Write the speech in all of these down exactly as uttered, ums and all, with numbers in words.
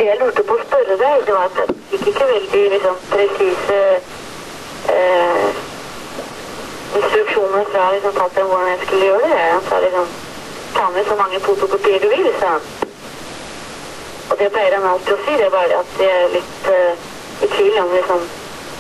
jeg lurte på å spørre deg, det var at jeg fikk ikke veldig liksom, presise eh, instruksjoner fra liksom, fatteren hvordan jeg skulle gjøre det. Han sa liksom, ta med så mange fotokopier du vil, sa han. Og det pleier han alltid å si, det er bare at jeg er litt uh, i tvil om liksom,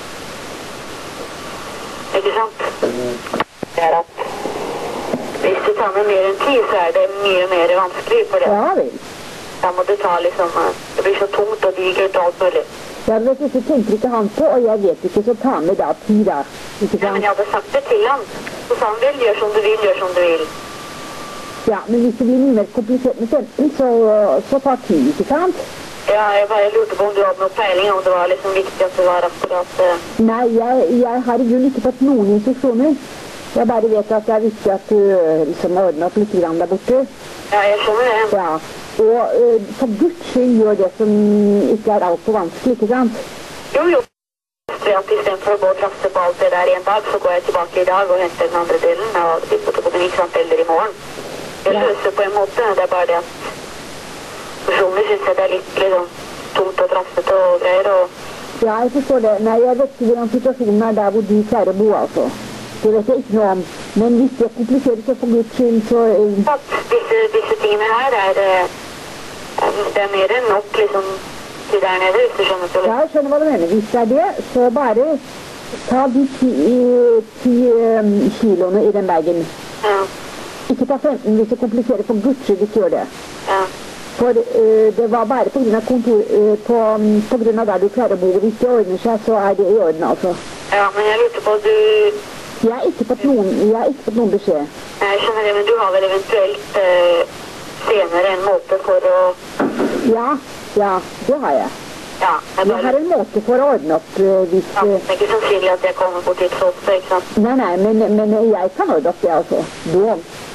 ikke sant? Det er at hvis du tar med mer enn ti, så er det mye mer vanskelig for det. Ja, vel. Da må du ta liksom, det blir så tungt og digert og alt mulig. Ja, vet du, så tenker ikke han på, og jeg vet ikke, så ta med da ti da. Ikke sant? Ja, men jeg hadde sagt det til han. Så sa han vel, gjør som du vil, gjør som du vil. Ja, men hvis det blir mye mer komplisert med femten, så, så tar ti, ikke sant? Ja, jeg bare lurte på om du hadde noe peiling, om det var liksom viktig at det var akkurat... Uh... Nei, jeg, jeg har i grunn ikke fått noen instruksjoner. Jeg bare vet at det er viktig at du liksom ordner opp litt grann der borte. Ja, jeg skjønner det. Ja, og uh, for Guds skyld gjør det som ikke er alt for vanskelig, ikke sant? Jo, jo. Så at i stedet for å gå og trasse på alt det der en dag, så går jeg tilbake i dag og henter den andre delen av de fotokopiene, ikke sant, eller i morgen. Jeg Ja. løser på en måte, det er bare det at personlig synes jeg det er litt liksom, tungt og trassete og greier, og... Ja, jeg forstår det. Nei, jeg vet ikke hvordan situasjonen er der hvor du pleier å bo, altså. Det vet jeg ikke noe om. Men hvis det kompliserer seg for Guds skyld, så... Uh... At disse, disse tingene her er, uh, det er mer enn nok liksom til der nede, hvis du skjønner til det. Ja, jeg skjønner hva du mener. Hvis det er det, så bare ta de ti, ti um, kiloene i den bagen. Ja. Ikke ta femten hvis det kompliserer for Guds skyld, ikke gjør det. Ja. For uh, det var bare på grunn av kontor, uh, på, um, på grunn av der du klarer å bo. Hvis det ordner seg, så er det i orden, altså. Ja, men jeg lurte på, du... Jeg har ikke fått noen, jeg har ikke fått noen beskjed. Jeg skjønner det, men du har vel eventuelt uh, senere en måte for å... Ja, ja, det har jeg. Ja, jeg, bare... Jeg har en måte for å ordne opp uh, hvis... Ja, det er ikke sannsynlig at jeg kommer bort hit så ofte, ikke sant? Nei, nei, men, men jeg kan ordne opp det, altså. Da.